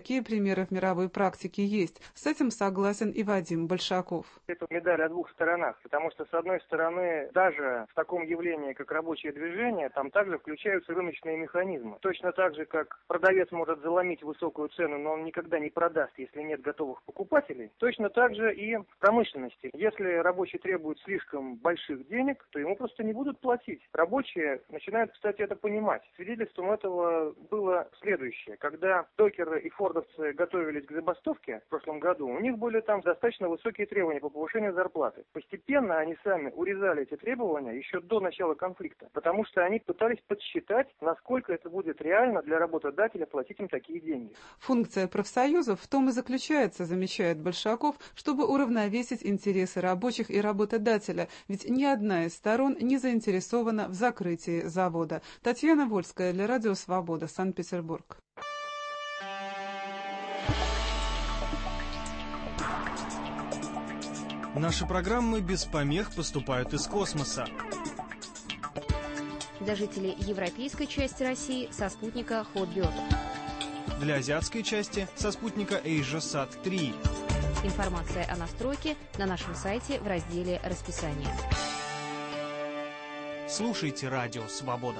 такие примеры в мировой практике есть. С этим согласен и Вадим Большаков. Это медаль о двух сторонах, потому что, с одной стороны, даже в таком явлении, как рабочее движение, там также включаются рыночные механизмы. Точно так же, как продавец может заломить высокую цену, но он никогда не продаст, если нет готовых покупателей. Точно так же и в промышленности. Если рабочий требует слишком больших денег, то ему просто не будут платить. Рабочие начинают, кстати, это понимать. Свидетельством этого было следующее. Когда докеры и фордовцы готовились к забастовке в прошлом году, у них были там достаточно высокие требования по повышению зарплаты. Постепенно они сами урезали эти требования еще до начала конфликта, потому что они пытались подсчитать, насколько это будет реально для работодателя платить им такие деньги. Функция профсоюзов в том и заключается, замечает Большаков, чтобы уравновесить интересы рабочих и работодателя, ведь ни одна из сторон не заинтересована в закрытии завода. Татьяна Вольская для Радио Свобода, Санкт-Петербург. Наши программы без помех поступают из космоса. Для жителей европейской части России со спутника Hotbird. Для азиатской части со спутника AsiaSat-3. Информация о настройке на нашем сайте в разделе «Расписание». Слушайте Радио Свобода.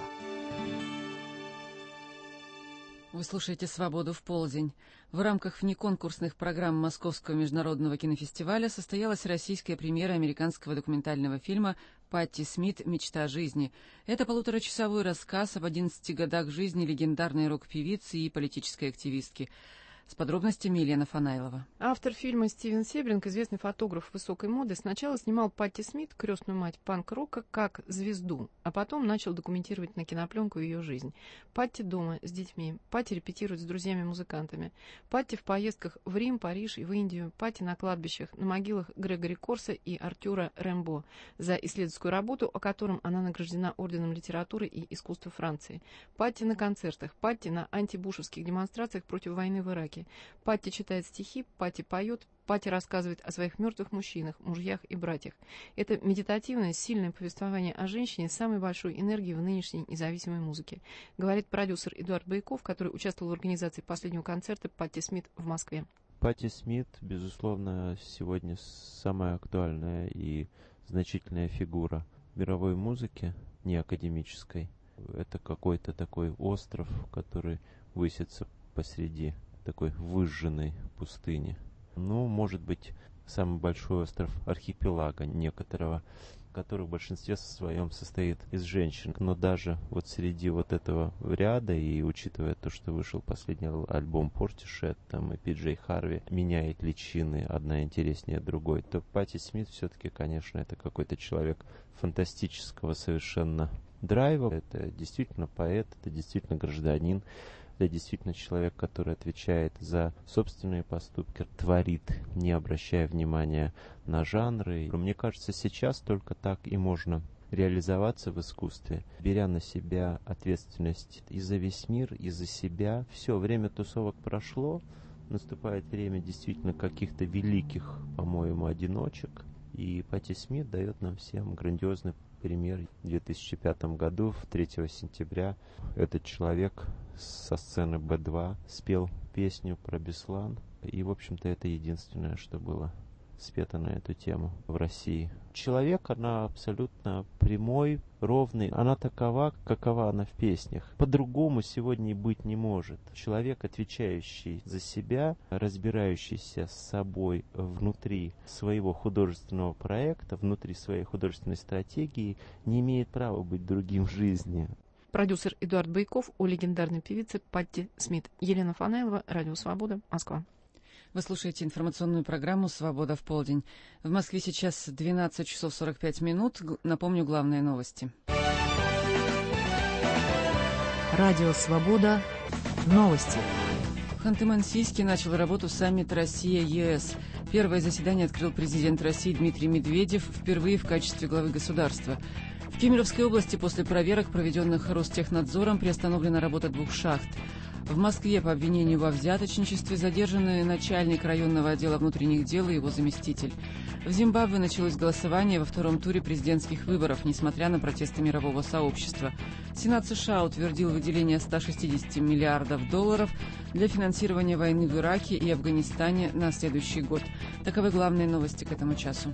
Вы слушаете «Свободу в полдень». В рамках внеконкурсных программ Московского международного кинофестиваля состоялась российская премьера американского документального фильма «Патти Смит. Мечта жизни». Это полуторачасовой рассказ об 11 годах жизни легендарной рок-певицы и политической активистки. С подробностями Елена Фанайлова. Автор фильма Стивен Себринг, известный фотограф высокой моды, сначала снимал Патти Смит, крестную мать панк-рока, как звезду, а потом начал документировать на кинопленку ее жизнь. Патти дома с детьми, Патти репетирует с друзьями-музыкантами, Патти в поездках в Рим, Париж и в Индию, Патти на кладбищах, на могилах Грегори Корса и Артюра Рембо за исследовательскую работу, о котором она награждена Орденом литературы и искусства Франции, Патти на концертах, Патти на антибушевских демонстрациях против войны в Ираке. Патти читает стихи, Патти поет, Патти рассказывает о своих мертвых мужчинах, мужьях и братьях. Это медитативное, сильное повествование о женщине с самой большой энергией в нынешней независимой музыке, говорит продюсер Эдуард Байков, который участвовал в организации последнего концерта Патти Смит в Москве. Патти Смит, безусловно, сегодня самая актуальная и значительная фигура мировой музыки, не академической. Это какой-то такой остров, который высится посреди такой выжженной пустыни. Ну, может быть, самый большой остров архипелага некоторого, который в большинстве своем состоит из женщин. Но даже вот среди вот этого ряда, и учитывая то, что вышел последний альбом Portishead, там и Пи-Джей Харви меняет личины, одна интереснее другой, то Патти Смит все-таки, конечно, это какой-то человек фантастического совершенно драйва. Это действительно поэт, это действительно гражданин, это действительно человек, который отвечает за собственные поступки, творит, не обращая внимания на жанры. Мне кажется, сейчас только так и можно реализоваться в искусстве, беря на себя ответственность и за весь мир, и за себя. Все, время тусовок прошло, наступает время действительно каких-то великих, по-моему, одиночек. И Патти Смит дает нам всем грандиозный пример. В 2005 году, 3 сентября, этот человек со сцены Б2 спел песню про Беслан. И, в общем-то, это единственное, что было спето на эту тему в России. Человек, она абсолютно прямой, ровный. Она такова, какова она в песнях. По-другому сегодня и быть не может. Человек, отвечающий за себя, разбирающийся с собой внутри своего художественного проекта, внутри своей художественной стратегии, не имеет права быть другим в жизни. Продюсер Эдуард Байков о легендарной певице Патти Смит. Елена Фанайлова, Радио Свобода, Москва. Вы слушаете информационную программу «Свобода в полдень». В Москве сейчас 12 часов 45 минут. Напомню главные новости. Радио «Свобода». Новости. В Ханты-Мансийске начал работу саммит Россия-ЕС. Первое заседание открыл президент России Дмитрий Медведев впервые в качестве главы государства. В Кемеровской области после проверок, проведенных Ростехнадзором, приостановлена работа 2 шахт. В Москве по обвинению во взяточничестве задержаны начальник районного отдела внутренних дел и его заместитель. В Зимбабве началось голосование во втором туре президентских выборов, несмотря на протесты мирового сообщества. Сенат США утвердил выделение $160 миллиардов для финансирования войны в Ираке и Афганистане на следующий год. Таковы главные новости к этому часу.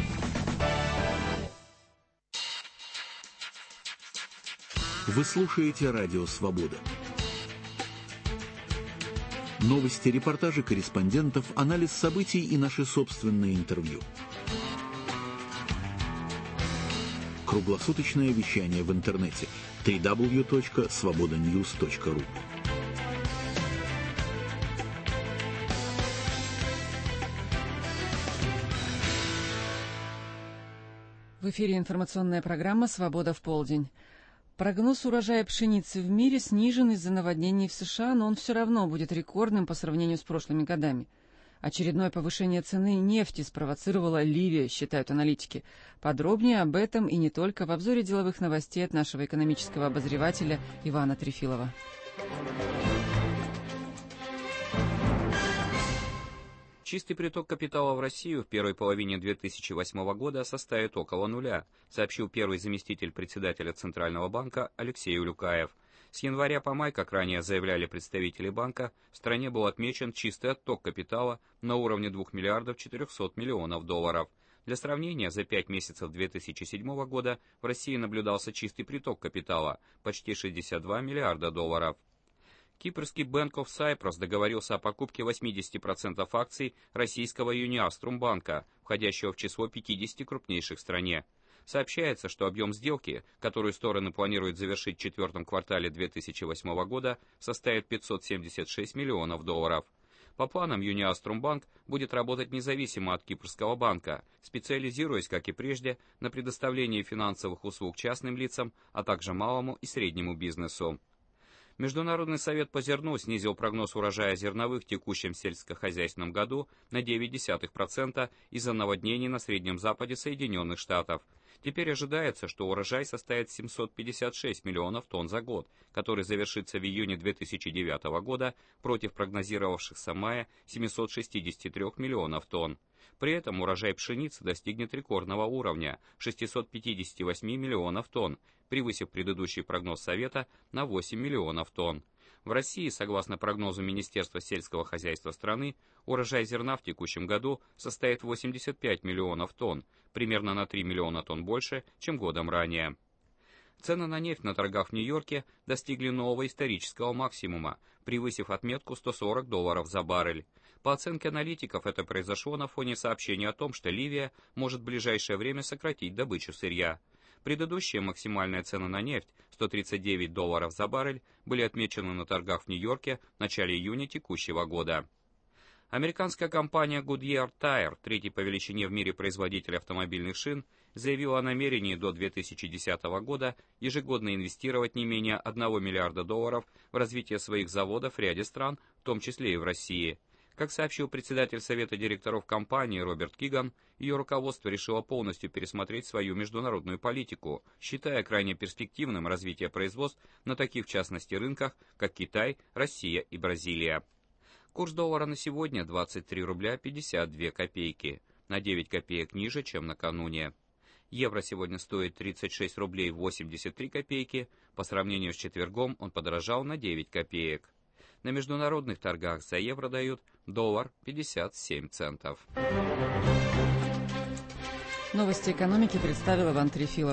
Вы слушаете Радио Свобода. Новости, репортажи корреспондентов, анализ событий и наши собственные интервью. Круглосуточное вещание в интернете www.svobodanews.ru. В эфире информационная программа «Свобода в полдень». Прогноз урожая пшеницы в мире снижен из-за наводнений в США, но он все равно будет рекордным по сравнению с прошлыми годами. Очередное повышение цены нефти спровоцировала Ливия, считают аналитики. Подробнее об этом и не только в обзоре деловых новостей от нашего экономического обозревателя Ивана Трефилова. Чистый приток капитала в Россию в первой половине 2008 года составит около нуля, сообщил первый заместитель председателя Центрального банка Алексей Улюкаев. С января по май, как ранее заявляли представители банка, в стране был отмечен чистый отток капитала на уровне 2 миллиардов 400 миллионов долларов. Для сравнения, за 5 месяцев 2007 года в России наблюдался чистый приток капитала – почти 62 миллиарда долларов. Кипрский Bank of Cyprus договорился о покупке 80% акций российского Юниаструмбанка, входящего в число 50 крупнейших в стране. Сообщается, что объем сделки, которую стороны планируют завершить в четвертом квартале 2008 года, составит 576 миллионов долларов. По планам, Юниаструмбанк будет работать независимо от Кипрского банка, специализируясь, как и прежде, на предоставлении финансовых услуг частным лицам, а также малому и среднему бизнесу. Международный совет по зерну снизил прогноз урожая зерновых в текущем сельскохозяйственном году на 0,9% из-за наводнений на Среднем Западе Соединенных Штатов. Теперь ожидается, что урожай составит 756 миллионов тонн за год, который завершится в июне 2009 года против прогнозировавшихся мая 763 миллионов тонн. При этом урожай пшеницы достигнет рекордного уровня – 658 миллионов тонн, превысив предыдущий прогноз Совета на 8 миллионов тонн. В России, согласно прогнозу Министерства сельского хозяйства страны, урожай зерна в текущем году составит 85 миллионов тонн, примерно на 3 миллиона тонн больше, чем годом ранее. Цены на нефть на торгах в Нью-Йорке достигли нового исторического максимума, превысив отметку $140 за баррель. По оценке аналитиков, это произошло на фоне сообщения о том, что Ливия может в ближайшее время сократить добычу сырья. Предыдущие максимальные цены на нефть, $139 за баррель, были отмечены на торгах в Нью-Йорке в начале июня текущего года. Американская компания Goodyear Tire, третий по величине в мире производитель автомобильных шин, заявила о намерении до 2010 года ежегодно инвестировать не менее $1 миллиарда в развитие своих заводов в ряде стран, в том числе и в России. Как сообщил председатель Совета директоров компании Роберт Киган, ее руководство решило полностью пересмотреть свою международную политику, считая крайне перспективным развитие производств на таких, в частности, рынках, как Китай, Россия и Бразилия. Курс доллара на сегодня 23 рубля 52 копейки, на 9 копеек ниже, чем накануне. Евро сегодня стоит 36 рублей 83 копейки, по сравнению с четвергом он подорожал на 9 копеек. На международных торгах за евро дают $1.57. Новости экономики представил Иван Трефилов.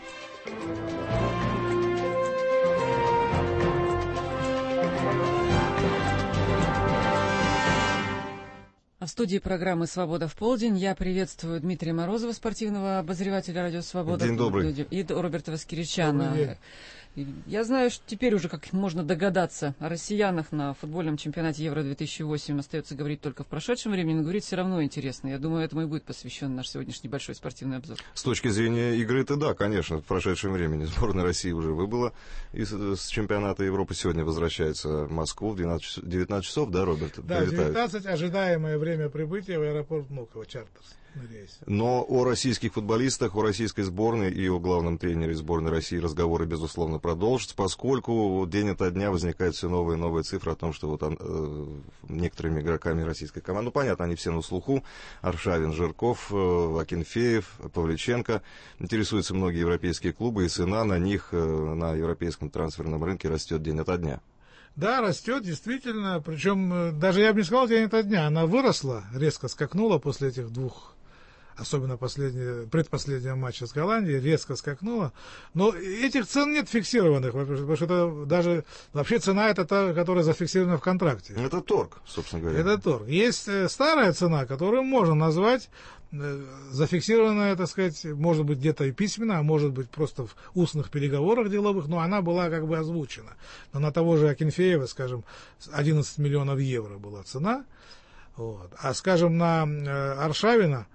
В студии программы «Свобода в полдень» я приветствую Дмитрия Морозова, спортивного обозревателя «Радио Свобода». День добрый. И Роберта Воскиричана. Я знаю, что теперь уже, как можно догадаться, о россиянах на футбольном чемпионате Евро-2008 остается говорить только в прошедшем времени, но говорить все равно интересно. Я думаю, этому и будет посвящен наш сегодняшний большой спортивный обзор. С точки зрения игры-то да, конечно, в прошедшем времени. Сборная России уже выбыла с чемпионата Европы. Сегодня возвращается в Москву в 19 часов, да, Роберт? Да, 19, ожидаемое время время прибытия в аэропорт Внуково, чартерский рейс. Но о российских футболистах, о российской сборной и о главном тренере сборной России разговоры, безусловно, продолжатся, поскольку день ото дня возникает все новые и новые цифры о том, что вот некоторыми игроками российской команды, ну, понятно, они все на слуху, Аршавин, Жирков, Акинфеев, Павличенко, интересуются многие европейские клубы, и цена на них на европейском трансферном рынке растет день ото дня. Да, растет, действительно, причем даже я бы не сказал день ото дня, она выросла, резко скакнула после этих двух, особенно предпоследнего матча с Голландией, резко скакнула. Но этих цен нет фиксированных, потому что это даже вообще цена это та, которая зафиксирована в контракте. Это торг, собственно говоря. Это торг. Есть старая цена, которую можно назвать зафиксированная, так сказать, может быть где-то и письменно, а может быть просто в устных переговорах деловых, но она была как бы озвучена. Но на того же Акинфеева, скажем, 11 миллионов евро была цена. Вот. А, скажем, на Аршавина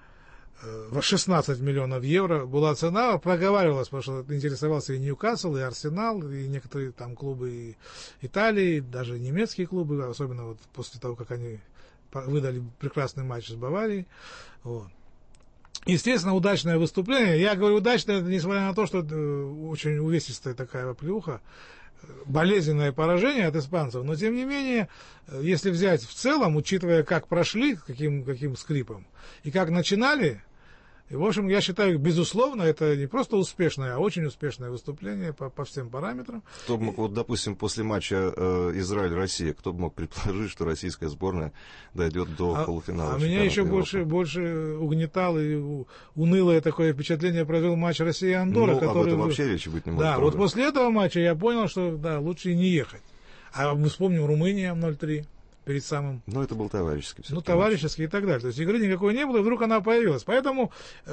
16 миллионов евро была цена, проговаривалась, потому что интересовался и Ньюкасл, и Арсенал, и некоторые там клубы и Италии, даже немецкие клубы, особенно вот после того, как они выдали прекрасный матч с Баварией. Вот. Естественно, удачное выступление. Я говорю удачное, несмотря на то, что очень увесистая такая оплеуха, болезненное поражение от испанцев, но тем не менее, если взять в целом, учитывая, как прошли, каким скрипом, и как начинали, и, в общем, я считаю, безусловно, это не просто успешное, а очень успешное выступление по всем параметрам. Кто бы мог, вот, допустим, после матча Израиль-Россия, кто бы мог предположить, что российская сборная дойдет до полуфинала? А меня еще больше угнетало и унылое такое впечатление произвел матч Россия-Андорра. Ну, который... об этом вообще речи быть не может. Да, правда? Вот после этого матча я понял, что да, лучше и не ехать. А мы вспомним Румыния 0-3. Перед самым... Ну, это был товарищеский. Ну, товарищеский и так далее. То есть игры никакой не было, и вдруг она появилась. Поэтому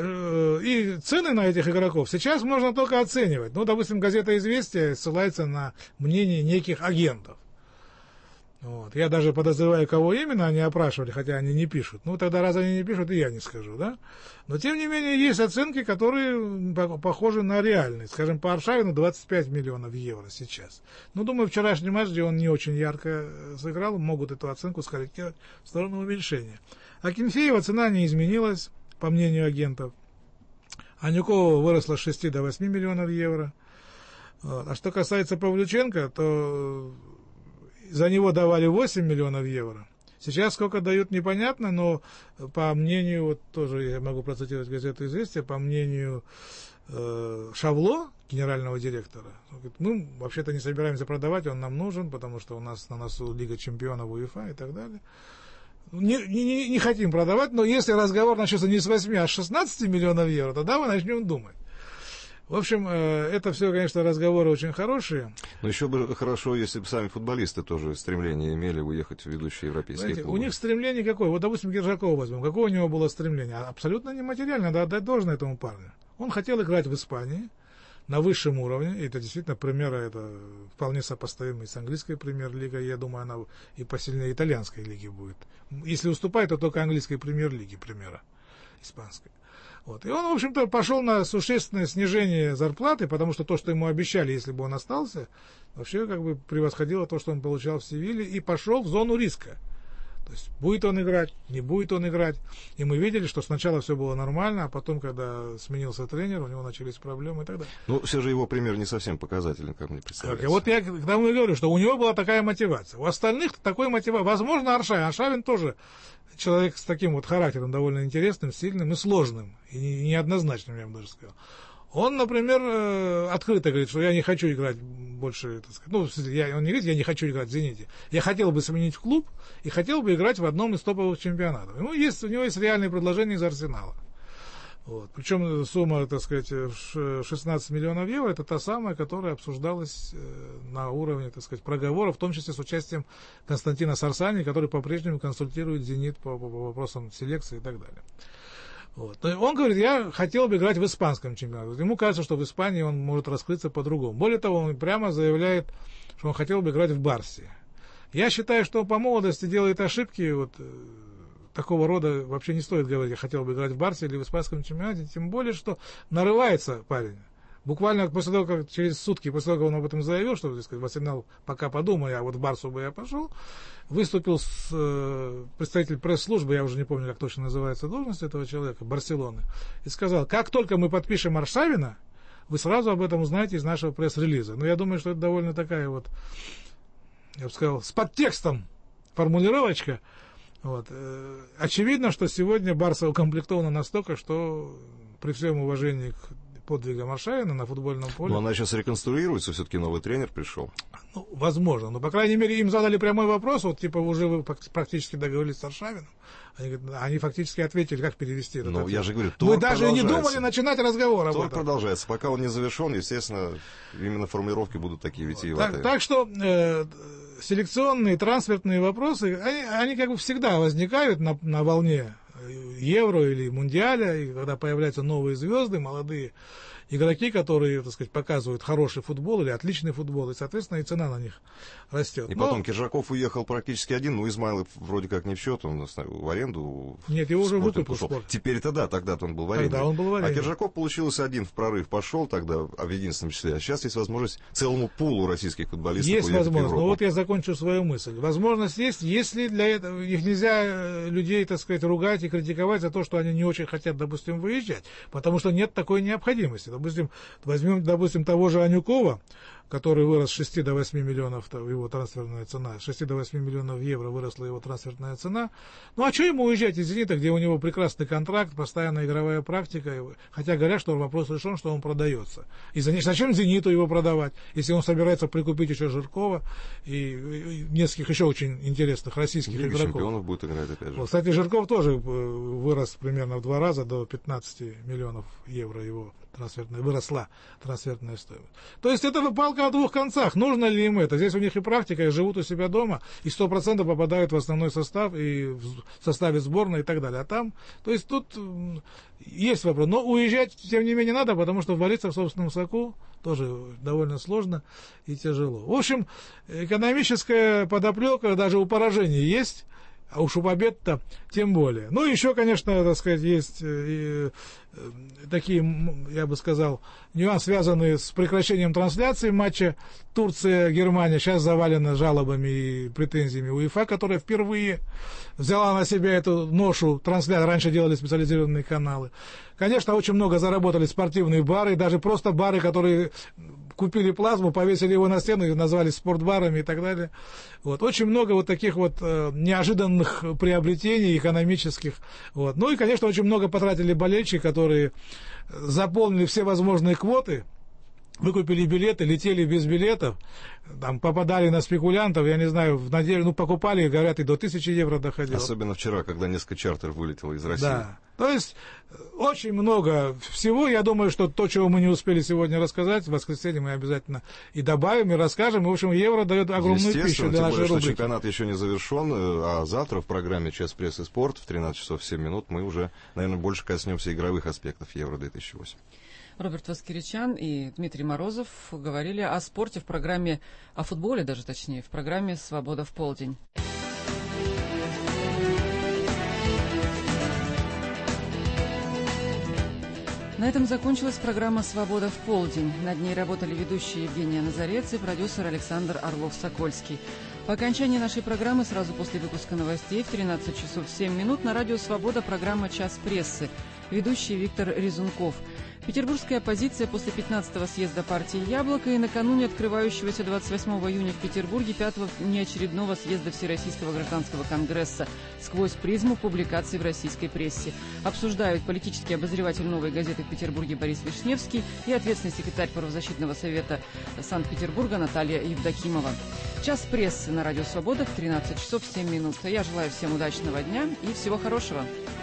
и цены на этих игроков сейчас можно только оценивать. Ну, допустим, газета «Известия» ссылается на мнение неких агентов. Вот. Я даже подозреваю, кого именно они опрашивали, хотя они не пишут. Ну, тогда раз они не пишут, и я не скажу, да? Но, тем не менее, есть оценки, которые похожи на реальные. Скажем, по Аршавину 25 миллионов евро сейчас. Ну, думаю, вчерашний матч, где он не очень ярко сыграл, могут эту оценку скорректировать в сторону уменьшения. Акинфеева цена не изменилась, по мнению агентов. Анюкова выросла с 6 до 8 миллионов евро. Вот. А что касается Павлюченко, то... За него давали 8 миллионов евро. Сейчас сколько дают, непонятно, но по мнению, вот тоже я могу процитировать газету «Известия», по мнению Шавло, генерального директора, мы вообще-то не собираемся продавать, он нам нужен, потому что у нас на носу Лига чемпионов УЕФА и так далее. Не хотим продавать, но если разговор начнется не с 8, а с 16 миллионов евро, тогда мы начнем думать. В общем, это все, конечно, разговоры очень хорошие. Но еще бы хорошо, если бы сами футболисты тоже стремление имели уехать в ведущие европейские клубы. У них стремление какое? Вот, допустим, Киржакова возьмем. Какое у него было стремление? Абсолютно нематериальное, надо отдать должное этому парню. Он хотел играть в Испании на высшем уровне. И это действительно примеры, это вполне сопоставимый с английской премьер-лигой. Я думаю, она и посильнее итальянской лиги будет. Если уступает, то только английской премьер-лиги, примера, испанской. Вот. И он, в общем-то, пошел на существенное снижение зарплаты, потому что то, что ему обещали, если бы он остался, вообще как бы превосходило то, что он получал в Севиле, и пошел в зону риска. То есть будет он играть, не будет он играть. И мы видели, что сначала все было нормально, а потом, когда сменился тренер, у него начались проблемы и так далее. Ну, все же его пример не совсем показателен, как мне представляется. Вот я к тому и говорю, что у него была такая мотивация. У остальных такой мотивации. Возможно, Аршавин тоже человек с таким вот характером довольно интересным, сильным и сложным, и неоднозначным, я бы даже сказал. Он, например, открыто говорит, что я не хочу играть больше, так сказать, он не говорит, я не хочу играть в «Зените». Я хотел бы сменить клуб и хотел бы играть в одном из топовых чемпионатов. У него есть реальные предложения из Арсенала. Вот. Причем сумма, так сказать, 16 миллионов евро, это та самая, которая обсуждалась на уровне, так сказать, проговоров, в том числе с участием Константина Сарсани, который по-прежнему консультирует «Зенит» по вопросам селекции и так далее. Вот. Он говорит, я хотел бы играть в испанском чемпионате. Ему кажется, что в Испании он может раскрыться по-другому. Более того, он прямо заявляет, что он хотел бы играть в Барсе. Я считаю, что он по молодости делает ошибки. Вот, такого рода вообще не стоит говорить, я хотел бы играть в Барсе или в испанском чемпионате. Тем более, что нарывается парень. Буквально после того, как через сутки, после того, как он об этом заявил, что, так сказать, в Арсенал пока подумай, а вот в Барсу бы я пошел, выступил представитель пресс-службы, я уже не помню, как точно называется должность этого человека, Барселоны, и сказал, как только мы подпишем Аршавина, вы сразу об этом узнаете из нашего пресс-релиза. Но я думаю, что это довольно такая вот, я бы сказал, с подтекстом формулировочка. Вот. Очевидно, что сегодня Барса укомплектована настолько, что при всем уважении к подвигам Аршавина на футбольном поле... Но она сейчас реконструируется, все-таки новый тренер пришел. Ну, возможно. Но, по крайней мере, им задали прямой вопрос, вот, типа, уже вы практически договорились с Аршавиным. Они фактически ответили, как перевести это. Ну, я же говорю, мы даже не думали начинать разговор об этом. Продолжается. Пока он не завершен, естественно, именно формулировки будут такие витиеватые. Так что селекционные, трансферные вопросы, они как бы всегда возникают на волне Евро или Мундиаля, и когда появляются новые звезды, молодые игроки, которые, так сказать, показывают хороший футбол или отличный футбол, и, соответственно, и цена на них растет. И потом Киржаков уехал практически один, ну, Измайлов вроде как не в счет, он в аренду. Нет, его уже выкупил Спорт. Теперь-то да, тогда-то он был в аренде. Тогда он был в аренде. А Киржаков получился один в прорыв, пошел тогда, в единственном числе. А сейчас есть возможность целому пулу российских футболистов есть уехать возможность, в Европу. но вот я закончу свою мысль. Возможность есть, если для этого их нельзя людей, так сказать, ругать и критиковать за то, что они не очень хотят, допустим, выезжать, потому что нет такой необходимости. Допустим, возьмем, допустим, того же Анюкова, который вырос с 6 до 8 миллионов, его трансферная цена, с 6 до 8 миллионов евро выросла его трансферная цена. Ну а что ему уезжать из «Зенита», где у него прекрасный контракт, постоянная игровая практика, хотя говорят, что вопрос решен, что он продается. И зачем «Зениту» его продавать, если он собирается прикупить еще Жиркова и нескольких еще очень интересных российских Лига игроков. Чемпионов будет играть опять же. Вот, кстати, Жирков тоже вырос примерно в 2 раза, до 15 миллионов евро его выросла трансферная стоимость. То есть это палка о двух концах. Нужно ли им это? Здесь у них и практика, и живут у себя дома, и 100% попадают в основной состав, и в составе сборной, и так далее. А там, то есть тут есть вопрос. Но уезжать, тем не менее, надо, потому что вариться в собственном соку тоже довольно сложно и тяжело. В общем, экономическая подоплека даже у поражений есть. А уж у побед-то тем более. Ну, еще, конечно, так сказать, есть такие, я бы сказал, нюансы, связанные с прекращением трансляции матча Турция-Германия. Сейчас завалено жалобами и претензиями УЕФА, которая впервые взяла на себя эту ношу трансляции. Раньше делали специализированные каналы. Конечно, очень много заработали спортивные бары, даже просто бары, которые купили плазму, повесили его на стену и назвали спортбарами и так далее. Вот. Очень много вот таких вот неожиданных приобретений экономических. Вот. Ну и, конечно, очень много потратили болельщики, которые заполнили все возможные квоты, выкупили билеты, летели без билетов, там, попадали на спекулянтов, я не знаю, в неделю, покупали, говорят, и до 1000 евро доходило. Особенно вчера, когда несколько чартеров вылетело из России. Да. То есть очень много всего. Я думаю, что то, чего мы не успели сегодня рассказать, в воскресенье мы обязательно и добавим, и расскажем. И, в общем, евро дает огромную пищу для нашей рубрики. Чемпионат еще не завершен, а завтра в программе «Час пресс и спорт» в 13 часов 7 минут мы уже, наверное, больше коснемся игровых аспектов Евро-2008. Роберт Воскиричан и Дмитрий Морозов говорили о спорте в программе, о футболе даже точнее, в программе «Свобода в полдень». На этом закончилась программа «Свобода в полдень». Над ней работали ведущие Евгения Назарец и продюсер Александр Орлов-Сокольский. По окончании нашей программы, сразу после выпуска новостей, в 13 часов 7 минут на радио «Свобода» программа «Час прессы». Ведущий Виктор Резунков. Петербургская оппозиция после 15-го съезда партии «Яблоко» и накануне открывающегося 28 июня в Петербурге 5-го неочередного съезда Всероссийского гражданского конгресса сквозь призму публикаций в российской прессе. Обсуждают политический обозреватель «Новой газеты» в Петербурге Борис Вишневский и ответственный секретарь правозащитного совета Санкт-Петербурга Наталья Евдокимова. Час прессы на радио «Свобода» в 13 часов 7 минут. Я желаю всем удачного дня и всего хорошего.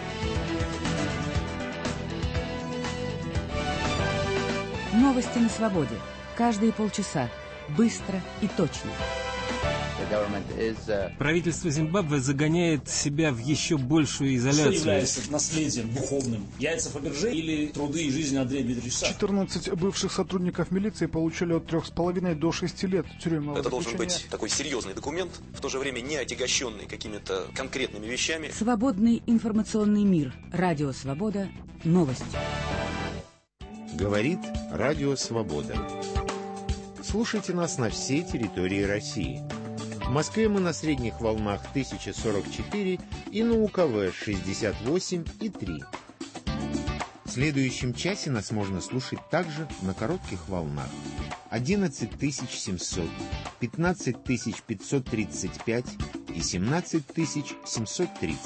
Новости на свободе. Каждые полчаса. Быстро и точно. Правительство Зимбабве загоняет себя в еще большую изоляцию. Что является наследием духовным? Яйца Фаберже или труды и жизнь Андрея Дмитриевича? 14 бывших сотрудников милиции получили от 3,5 до 6 лет тюремного Это должен быть такой серьезный документ, в то же время не отягощенный какими-то конкретными вещами. Свободный информационный мир. Радио «Свобода». Новости. Говорит Радио Свобода. Слушайте нас на всей территории России. В Москве мы на средних волнах 1044 и на УКВ 68,3. В следующем часе нас можно слушать также на коротких волнах 11700, 15535 и 17730.